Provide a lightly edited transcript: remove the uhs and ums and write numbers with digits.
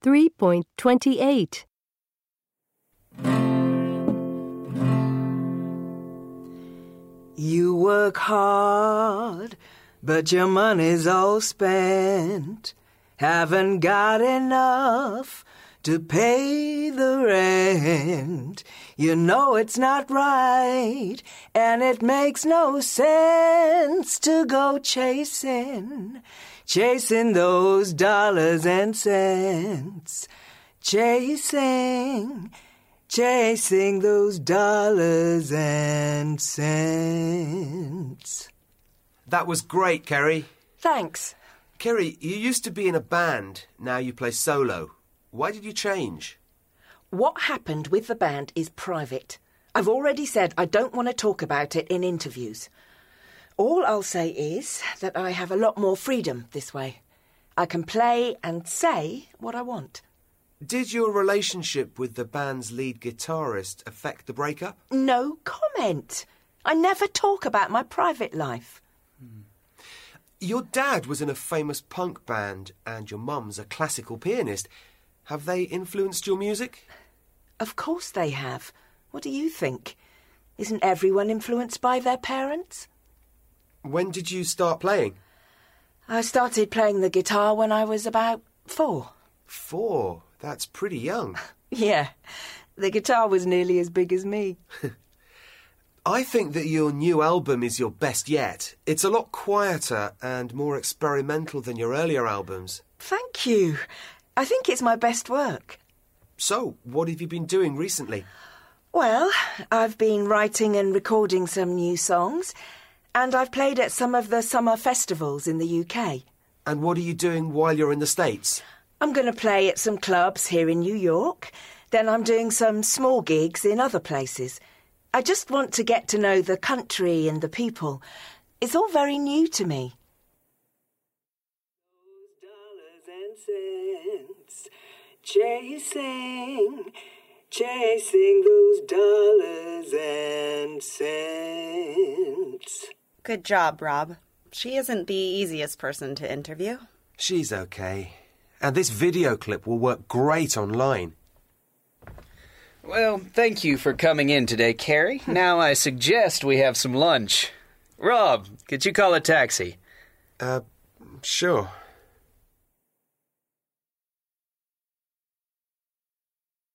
3.28. You work hard, but your money's all spent. Haven't got enough to pay the rent. You know it's not right, and it makes no sense to go chasing those dollars and cents. Chasing those dollars and cents. That was great, Kerry. Thanks. Kerry, you used to be in a band. Now you play solo. Why did you change? What happened with the band is private. I've already said I don't want to talk about it in interviews. All I'll say is that I have a lot more freedom this way. I can play and say what I want. Did your relationship with the band's lead guitarist affect the breakup? No comment. I never talk about my private life. Your dad was in a famous punk band and your mum's a classical pianist. Have they influenced your music? Of course they have. What do you think? Isn't everyone influenced by their parents? When did you start playing? I started playing the guitar when I was about 4. 4? That's pretty young. Yeah, the guitar was nearly as big as me. I think that your new album is your best yet. It's a lot quieter and more experimental than your earlier albums. Thank you. I think it's my best work. So, what have you been doing recently? Well, I've been writing and recording some new songs, and I've played at some of the summer festivals in the UK. And what are you doing while you're in the States? I'm going to play at some clubs here in New York. Then I'm doing some small gigs in other places. I just want to get to know the country and the people. It's all very new to me. Those dollars and cents, chasing those dollars and cents. Good job, Rob. She isn't the easiest person to interview. She's okay. And this video clip will work great online. Well, thank you for coming in today, Kerry. Now I suggest we have some lunch. Rob, could you call a taxi? Sure.